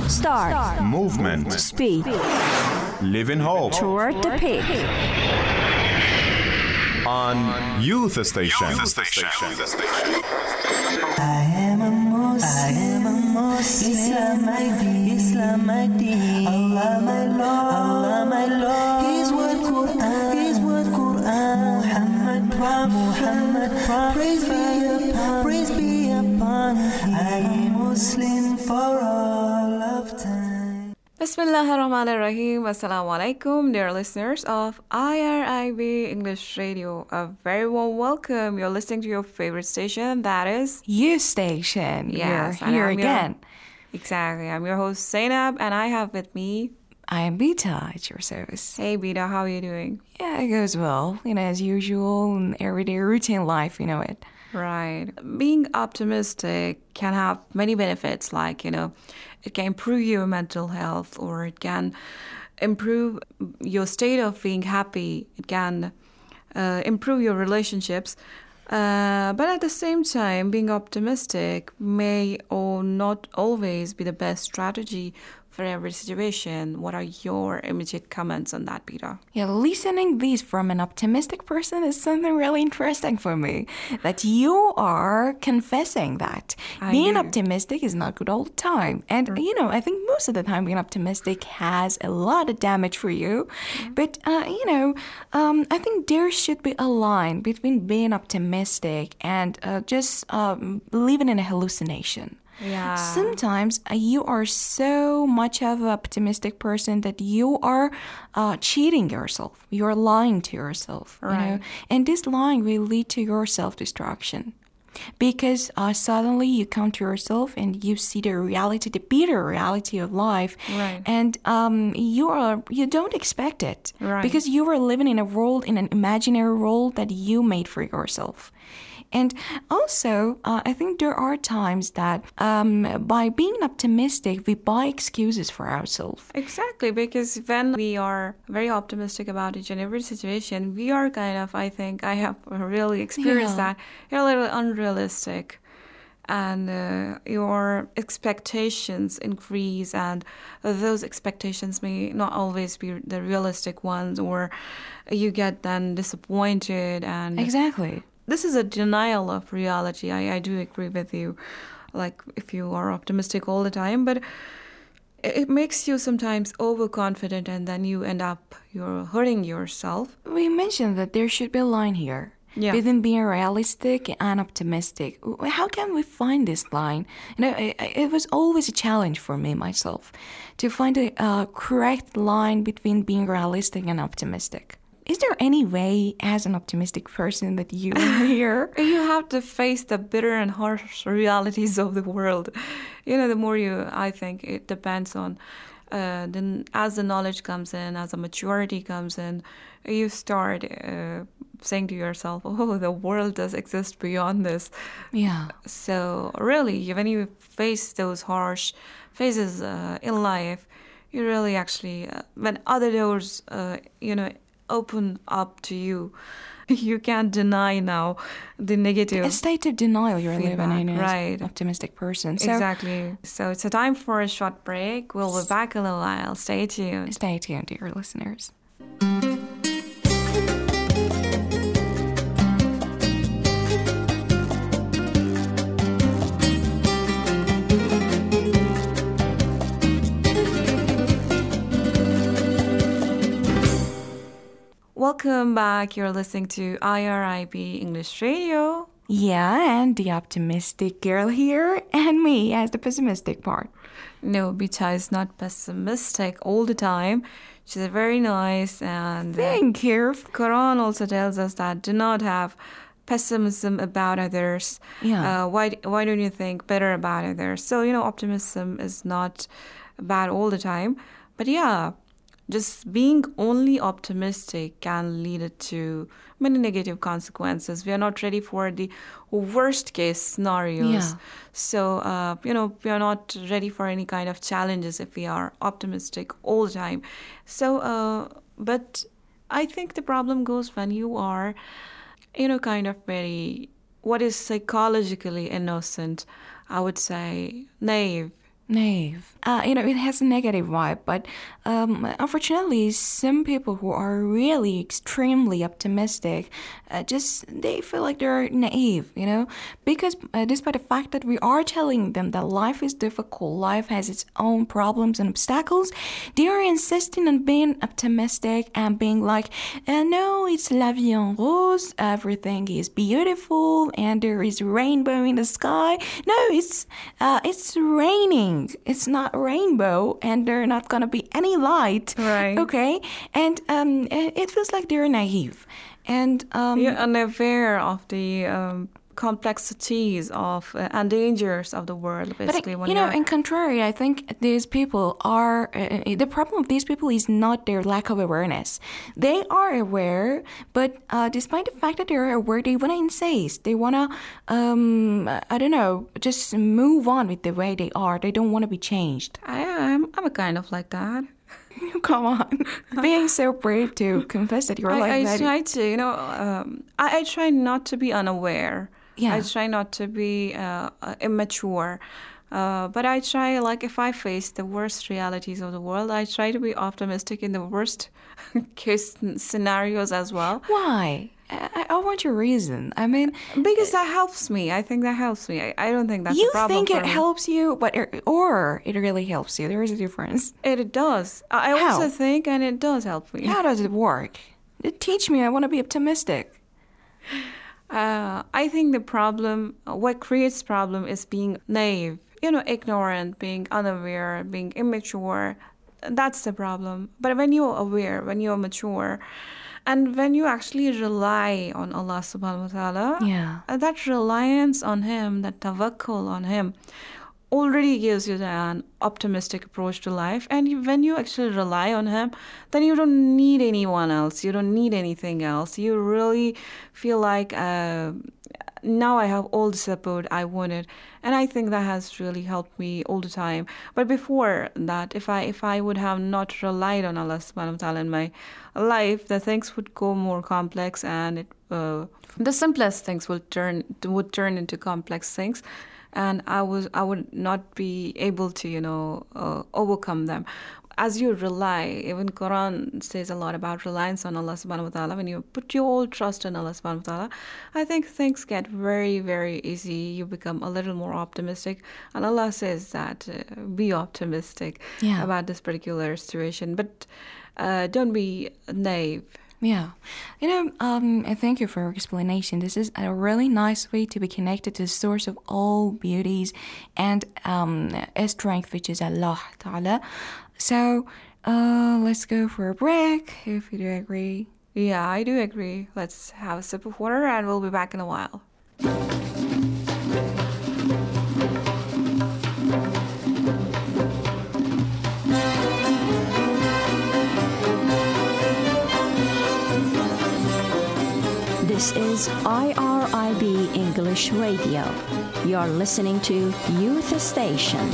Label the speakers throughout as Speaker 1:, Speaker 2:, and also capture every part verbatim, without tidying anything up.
Speaker 1: Start. Start.
Speaker 2: Movement.
Speaker 1: Speed.
Speaker 2: Live in hope.
Speaker 1: Toward the peak.
Speaker 2: On Youth Station.
Speaker 3: I am a Muslim, I am a Muslim. Islam my deen, Islam my deen. Allah my Lord, Allah my Lord. His word Quran, His word Quran. Muhammad Prophet, Muhammad Prophet. Praise be upon, praise be upon him. I am Muslim for all of time.
Speaker 4: Bismillahirrahmanirrahim. Assalamu alaikum, dear listeners of I R I B English Radio. A very warm welcome. You're listening to your favorite station, that is
Speaker 5: You Station.
Speaker 4: Yes,
Speaker 5: You're here
Speaker 4: I'm
Speaker 5: again.
Speaker 4: Your, exactly. I'm your host Zainab, and I have with me.
Speaker 5: I am Bita at your service.
Speaker 4: Hey, Bita, how are you doing?
Speaker 5: Yeah, it goes well. You know, as usual, in everyday routine life, you know it.
Speaker 4: Right. Being optimistic can have many benefits, like, you know, it can improve your mental health, or it can improve your state of being happy. It can uh, improve your relationships. Uh, but at the same time, being optimistic may or not always be the best strategy for every situation. What are your immediate comments on that, Peter?
Speaker 5: Yeah, listening these from an optimistic person is something really interesting for me. That you are confessing that
Speaker 4: I
Speaker 5: being
Speaker 4: do.
Speaker 5: optimistic is not good all the time. And, you know, I think most of the time being optimistic has a lot of damage for you. Mm-hmm. But, uh, you know, um, I think there should be a line between being optimistic and uh, just um, living in a hallucination.
Speaker 4: Yeah.
Speaker 5: Sometimes uh, you are so much of an optimistic person that you are uh, cheating yourself. You're lying to yourself.
Speaker 4: Right.
Speaker 5: You know? And this lying will lead to your self-destruction. Because uh, suddenly you come to yourself and you see the reality, the bitter reality of life.
Speaker 4: Right.
Speaker 5: And um, you are you don't expect it.
Speaker 4: Right.
Speaker 5: Because you are living in a world, in an imaginary world that you made for yourself. And also, uh, I think there are times that um, by being optimistic, we buy excuses for ourselves.
Speaker 4: Exactly, because when we are very optimistic about each and every situation, we are kind of, I think, I have really experienced
Speaker 5: Yeah.
Speaker 4: that, you're a little unrealistic. And uh, your expectations increase, and those expectations may not always be the realistic ones, or you get then disappointed. And
Speaker 5: Exactly.
Speaker 4: this is a denial of reality. I, I do agree with you. Like, if you are optimistic all the time, but it, it makes you sometimes overconfident, and then you end up you're hurting yourself.
Speaker 5: We mentioned that there should be a line here.
Speaker 4: Yeah.
Speaker 5: Between being realistic and optimistic. How can we find this line? You know, it, it was always a challenge for me, myself, to find a uh, correct line between being realistic and optimistic. Is there any way, as an optimistic person, that you are here?
Speaker 4: You have to face the bitter and harsh realities of the world. You know, the more you, I think, it depends on, uh, then as the knowledge comes in, as the maturity comes in, you start uh, saying to yourself, oh, the world does exist beyond this.
Speaker 5: Yeah.
Speaker 4: So really, when you face those harsh phases uh, in life, you really actually, uh, when other doors, uh, you know, open up to you, you can't deny now the negative.
Speaker 5: A state of denial you're
Speaker 4: feedback,
Speaker 5: living in as
Speaker 4: right.
Speaker 5: an optimistic person. So
Speaker 4: Exactly. So it's a time for a short break. We'll be back in a little while. Stay tuned.
Speaker 5: Stay tuned, dear listeners.
Speaker 4: Welcome back. You're listening to I R I B English Radio.
Speaker 5: Yeah, and the optimistic girl here, and me as the pessimistic part.
Speaker 4: No, Bita is not pessimistic all the time. She's very nice, and uh,
Speaker 5: Thank you.
Speaker 4: Quran also tells us that do not have pessimism about others.
Speaker 5: Yeah.
Speaker 4: Uh, why why don't you think better about others? So, you know, optimism is not bad all the time. But yeah, just being only optimistic can lead to many negative consequences. We are not ready for the worst case scenarios.
Speaker 5: Yeah.
Speaker 4: So, uh, you know, we are not ready for any kind of challenges if we are optimistic all the time. So, uh, but I think the problem goes when you are, you know, kind of very, what is psychologically innocent, I would say naive.
Speaker 5: Naive. Uh, you know, it has a negative vibe, but um, unfortunately, some people who are really extremely optimistic, uh, just they feel like they're naive, you know, because uh, despite the fact that we are telling them that life is difficult, life has its own problems and obstacles, they are insisting on being optimistic and being like, uh, no, it's la vie en rose, everything is beautiful, and there is rainbow in the sky. No, it's uh, it's raining. It's not rainbow, and there's not gonna be any light.
Speaker 4: Right.
Speaker 5: Okay, and um, it feels like they're naive, and um,
Speaker 4: You're unaware of the um, complexities of uh, and dangers of the world, basically.
Speaker 5: But
Speaker 4: when
Speaker 5: you know,
Speaker 4: you're-
Speaker 5: in contrary, I think these people are uh, the problem of these people is not their lack of awareness. They are aware, but uh, despite the fact that they're aware, they want to insist. They want to, um, I don't know, just move on with the way they are. They don't want to be changed.
Speaker 4: I am. I'm a kind of like that.
Speaker 5: Come on, being so brave to confess that you're
Speaker 4: I,
Speaker 5: like
Speaker 4: I
Speaker 5: that.
Speaker 4: try to, you know, um, I, I try not to be unaware.
Speaker 5: Yeah.
Speaker 4: I try not to be uh, uh, immature. Uh, but I try, like, if I face the worst realities of the world, I try to be optimistic in the worst case scenarios as well.
Speaker 5: Why? I, I want your reason. I mean,
Speaker 4: Because that helps me. I think that helps me. I, I don't think that's
Speaker 5: you
Speaker 4: a problem
Speaker 5: think
Speaker 4: for
Speaker 5: it
Speaker 4: me.
Speaker 5: helps you, but it, or it really helps you. There is a difference.
Speaker 4: It, it does. I I
Speaker 5: How?
Speaker 4: also think, and it does help me.
Speaker 5: How does it work? Teach me. I want to be optimistic.
Speaker 4: Uh, I think the problem, what creates problem is being naive, you know, ignorant, being unaware, being immature. That's the problem. But when you're aware, when you're mature, and when you actually rely on Allah subhanahu wa ta'ala,
Speaker 5: Yeah.
Speaker 4: uh, that reliance on Him, that tawakkul on Him, already gives you an optimistic approach to life. And you, when you actually rely on Him, then you don't need anyone else. You don't need anything else. You really feel like uh, now I have all the support I wanted. And I think that has really helped me all the time. But before that, if I if I would have not relied on Allah subhanahu wa ta'ala in my life, the things would go more complex, and it, uh, the simplest things would turn would turn into complex things. And I was I would not be able to, you know, uh, overcome them. As you rely, even Quran says a lot about reliance on Allah subhanahu wa ta'ala. When you put your whole trust in Allah subhanahu wa ta'ala, I think things get very, very easy. You become a little more optimistic. And Allah says that uh, be optimistic
Speaker 5: Yeah.
Speaker 4: about this particular situation. But uh, don't be naive.
Speaker 5: Yeah. You know, um, I thank you for your explanation. This is a really nice way to be connected to the source of all beauties and um, strength, which is Allah Ta'ala. So uh, let's go for a break, if you do agree.
Speaker 4: Yeah, I do agree. Let's have a sip of water and we'll be back in a while.
Speaker 1: This is I R I B English Radio. You're listening to Youth Station.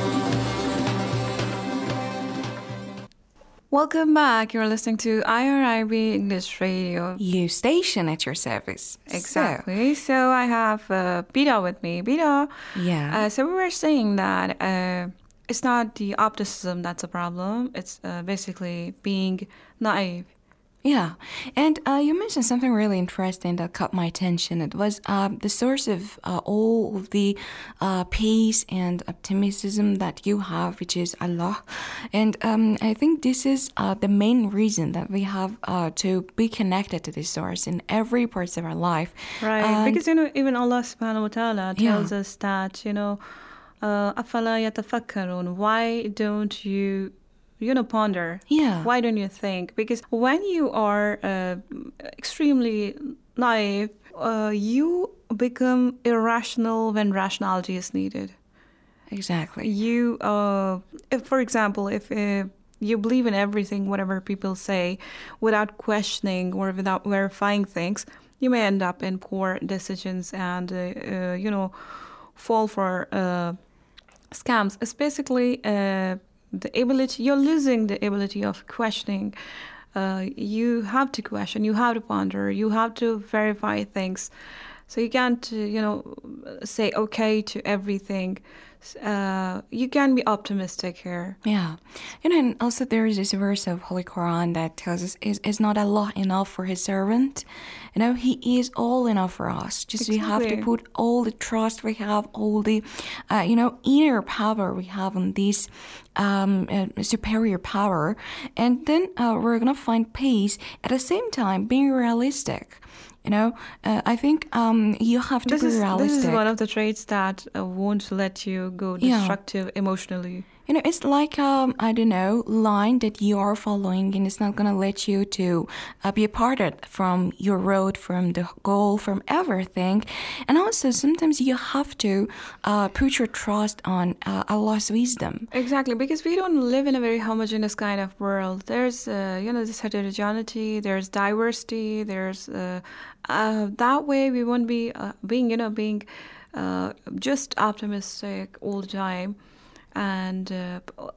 Speaker 4: Welcome back. You're listening to I R I B English Radio.
Speaker 5: You station at your service.
Speaker 4: Exactly. So, I have uh, Bida with me. Bida.
Speaker 5: Yeah.
Speaker 4: Uh, so we were saying that uh, it's not the optimism that's a problem. It's uh, basically being naive.
Speaker 5: Yeah, and uh, you mentioned something really interesting that caught my attention. It was uh, the source of uh, all of the uh, peace and optimism that you have, which is Allah. And um, I think this is uh, the main reason that we have uh, to be connected to this source in every part of our life.
Speaker 4: Right.
Speaker 5: And-
Speaker 4: Because, you know, even Allah subhanahu wa ta'ala
Speaker 5: Yeah.
Speaker 4: tells us that, you know, uh, أَفَلَا يَتَفَكَّرُونَ Why don't you you know, ponder.
Speaker 5: Yeah.
Speaker 4: Why don't you think? Because when you are uh, extremely naive, uh, you become irrational when rationality is needed.
Speaker 5: Exactly.
Speaker 4: You, uh, if, for example, if uh, you believe in everything, whatever people say, without questioning or without verifying things, you may end up in poor decisions and, uh, uh, you know, fall for uh, scams. It's basically uh, the ability, you're losing the ability of questioning. Uh, you have to question, you have to ponder, you have to verify things. So you can't, uh, you know, say okay to everything. uh, you can be optimistic here.
Speaker 5: Yeah. You know, and also there is this verse of Holy Quran that tells us, is, is not Allah enough for his servant? You know, he is all enough for us. Just we have to
Speaker 4: Exactly.
Speaker 5: put all the trust we have, all the, uh, you know, inner power we have on this um, uh, superior power. And then uh, we're going to find peace at the same time being realistic. You know, uh, I think um, you have to
Speaker 4: This
Speaker 5: be
Speaker 4: is,
Speaker 5: realistic.
Speaker 4: this is one of the traits that uh, won't let you go
Speaker 5: Yeah.
Speaker 4: destructive emotionally.
Speaker 5: You know, it's like, um, I don't know, line that you are following, and it's not going to let you to uh, be parted from your road, from the goal, from everything. And also, sometimes you have to uh, put your trust on uh, Allah's wisdom.
Speaker 4: Exactly, because we don't live in a very homogeneous kind of world. There's, uh, you know, this heterogeneity, there's diversity, there's, uh, uh, that way we won't be uh, being, you know, being uh, just optimistic all the time. And uh,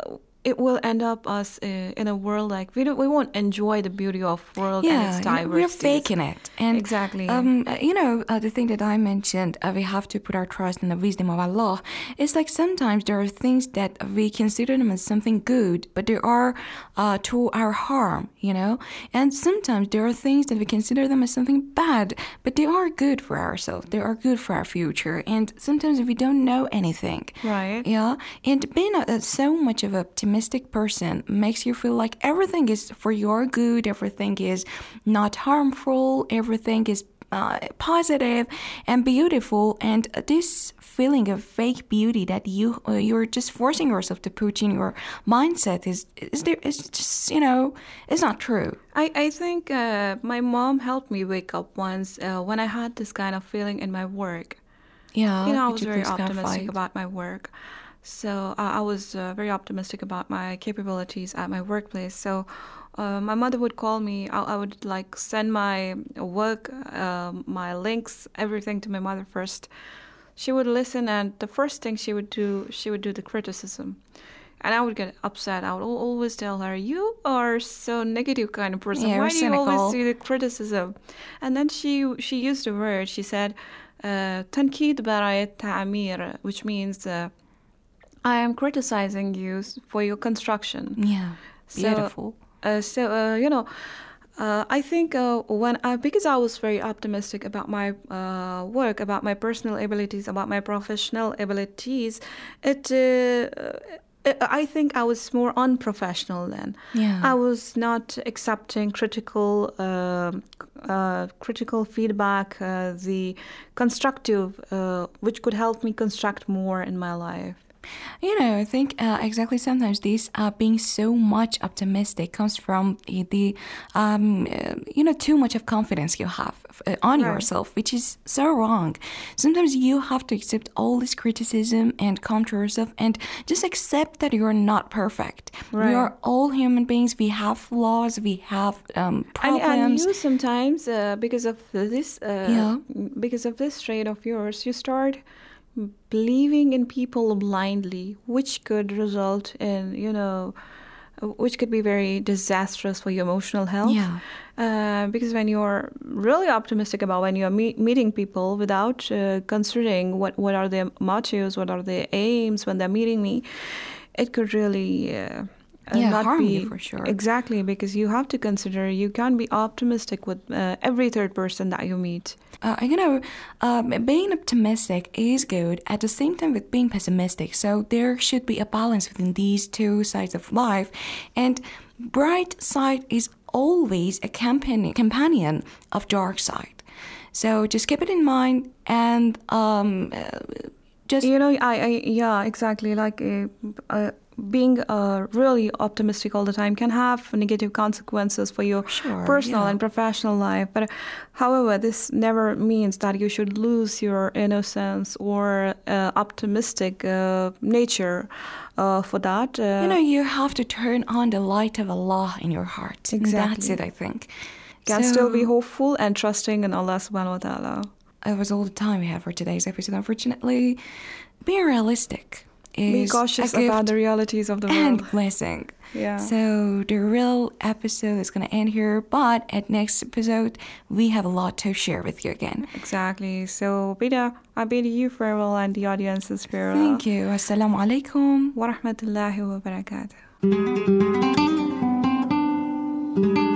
Speaker 4: it will end up us uh, in a world like we don't, we won't enjoy the beauty of world and
Speaker 5: Yeah,
Speaker 4: its
Speaker 5: you know,
Speaker 4: diversity.
Speaker 5: we're faking it. And,
Speaker 4: Exactly.
Speaker 5: Um, uh, you know, uh, the thing that I mentioned, uh, we have to put our trust in the wisdom of Allah. It's like sometimes there are things that we consider them as something good, but they are uh, to our harm, you know? And sometimes there are things that we consider them as something bad, but they are good for ourselves. They are good for our future. And sometimes we don't know anything.
Speaker 4: Right.
Speaker 5: Yeah. And being a, so much of an optimistic person makes you feel like everything is for your good, everything is not harmful, everything is uh, positive and beautiful. And this feeling of fake beauty that you uh, you're just forcing yourself to put in your mindset is is there? It's just, you know, it's not true.
Speaker 4: I, I think uh, my mom helped me wake up once uh, when I had this kind of feeling in my work.
Speaker 5: Yeah.
Speaker 4: You know, I
Speaker 5: could
Speaker 4: was
Speaker 5: you
Speaker 4: very
Speaker 5: please
Speaker 4: optimistic
Speaker 5: clarify?
Speaker 4: about my work. So uh, I was uh, very optimistic about my capabilities at my workplace. So uh, my mother would call me. I, I would like send my work, uh, my links, everything to my mother first. She would listen, and the first thing she would do, she would do the criticism. And I would get upset. I would al- always tell her, "You are so negative kind of person.
Speaker 5: Yeah,
Speaker 4: Why
Speaker 5: you're
Speaker 4: do you
Speaker 5: cynical."
Speaker 4: always see the criticism?" And then she she used a word. She said, uh, "تنكيد براية تعمير," which means uh, I am criticizing you for your construction.
Speaker 5: Yeah.
Speaker 4: So,
Speaker 5: Beautiful.
Speaker 4: Uh, so uh, you know, uh, I think uh, when I because I was very optimistic about my uh, work, about my personal abilities, about my professional abilities, it. Uh, I think I was more unprofessional then.
Speaker 5: Yeah.
Speaker 4: I was not accepting critical, uh, uh, critical feedback, uh, the constructive, uh, which could help me construct more in my life.
Speaker 5: You know, I think uh, exactly sometimes this uh, being so much optimistic comes from the, the um, uh, you know, too much of confidence you have uh, on
Speaker 4: Right.
Speaker 5: yourself, which is so wrong. Sometimes you have to accept all this criticism and come to yourself and just accept that you're not perfect.
Speaker 4: Right.
Speaker 5: We are all human beings. We have flaws. We have um,
Speaker 4: And,
Speaker 5: problems.
Speaker 4: and you sometimes, uh, because of this, uh,
Speaker 5: Yeah.
Speaker 4: because of this trait of yours, you start believing in people blindly, which could result in, you know, uh, which could be very disastrous for your emotional health.
Speaker 5: Yeah.
Speaker 4: Uh, because when you're really optimistic about when you're meet, meeting people without uh, considering what, what are their motives, what are their aims when they're meeting me, it could really uh, uh,
Speaker 5: Yeah,
Speaker 4: not
Speaker 5: harm
Speaker 4: be
Speaker 5: you for sure.
Speaker 4: Exactly, because you have to consider you can't be optimistic with uh, every third person that you meet.
Speaker 5: Uh, you know, um, being optimistic is good at the same time with being pessimistic. So there should be a balance within these two sides of life. And bright side is always a companion, companion of dark side. So just keep it in mind and um, uh, just...
Speaker 4: You know, I, I yeah, exactly. Like uh, uh, being uh, really optimistic all the time can have negative consequences for your
Speaker 5: Sure,
Speaker 4: personal
Speaker 5: yeah.
Speaker 4: and professional life. But however, this never means that you should lose your innocence or uh, optimistic uh, nature uh, for that. Uh,
Speaker 5: You know, you have to turn on the light of Allah in your heart.
Speaker 4: Exactly.
Speaker 5: That's it, I think.
Speaker 4: can
Speaker 5: So-
Speaker 4: still be hopeful and trusting in Allah subhanahu wa ta'ala.
Speaker 5: That was all the time we have for today's episode, unfortunately. Being realistic is
Speaker 4: Be cautious
Speaker 5: a gift
Speaker 4: about the realities of the
Speaker 5: and
Speaker 4: world.
Speaker 5: blessing.
Speaker 4: Yeah.
Speaker 5: So the real episode is going to end here, but at next episode we have a lot to share with you again.
Speaker 4: Exactly. So, Bida, I bid you farewell and the audience's farewell.
Speaker 5: Thank you. Assalamu alaikum.
Speaker 4: Wa rahmatullahi wa barakatuh.